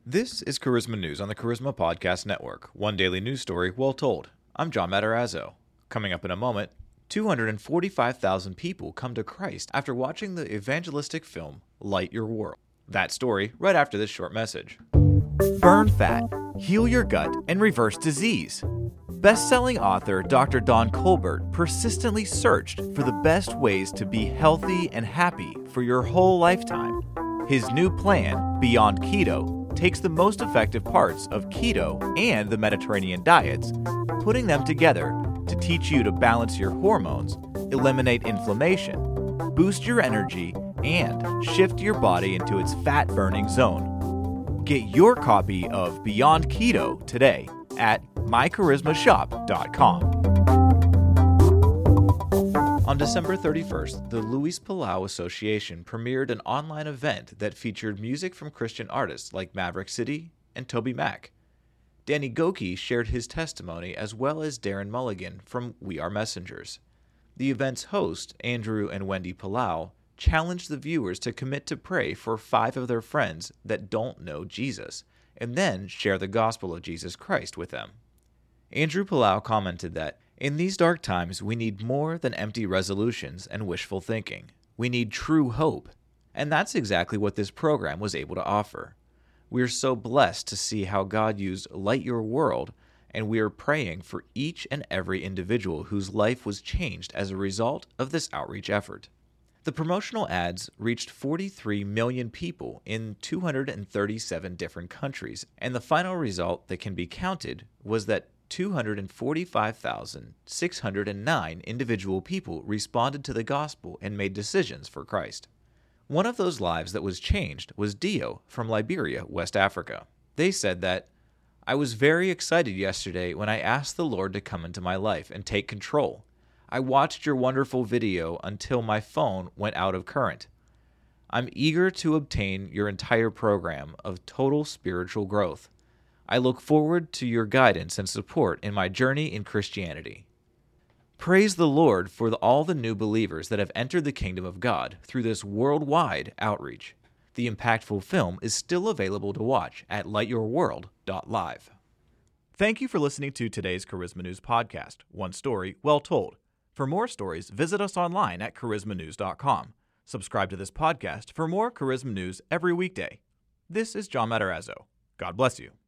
This is Charisma News on the Charisma Podcast Network, one daily news story well told. I'm John Matarazzo. Coming up in a moment, 245,000 people come to Christ after watching the evangelistic film Light Your World. That story right after this short message. Burn fat, heal your gut, and reverse disease. Best-selling author Dr. Don Colbert persistently searched for the best ways to be healthy and happy for your whole lifetime. His new plan, Beyond Keto, takes the most effective parts of keto and the Mediterranean diets, putting them together to teach you to balance your hormones, eliminate inflammation, boost your energy, and shift your body into its fat-burning zone. Get your copy of Beyond Keto today at mycharismashop.com. On December 31st, the Luis Palau Association premiered an online event that featured music from Christian artists like Maverick City and Toby Mac. Danny Gokey shared his testimony as well as Darren Mulligan from We Are Messengers. The event's host, Andrew and Wendy Palau, challenged the viewers to commit to pray for 5 of their friends that don't know Jesus, and then share the gospel of Jesus Christ with them. Andrew Palau commented that, "In these dark times, we need more than empty resolutions and wishful thinking. We need true hope." And that's exactly what this program was able to offer. We are so blessed to see how God used Light Your World, and we are praying for each and every individual whose life was changed as a result of this outreach effort. The promotional ads reached 43 million people in 237 different countries, and the final result that can be counted was that 245,609 individual people responded to the gospel and made decisions for Christ. One of those lives that was changed was Dio from Liberia, West Africa. They said that, "I was very excited yesterday when I asked the Lord to come into my life and take control. I watched your wonderful video until my phone went out of current. I'm eager to obtain your entire program of total spiritual growth. I look forward to your guidance and support in my journey in Christianity." Praise the Lord for all the new believers that have entered the kingdom of God through this worldwide outreach. The impactful film is still available to watch at lightyourworld.live. Thank you for listening to today's Charisma News podcast, one story well told. For more stories, visit us online at charismanews.com. Subscribe to this podcast for more Charisma News every weekday. This is John Matarazzo. God bless you.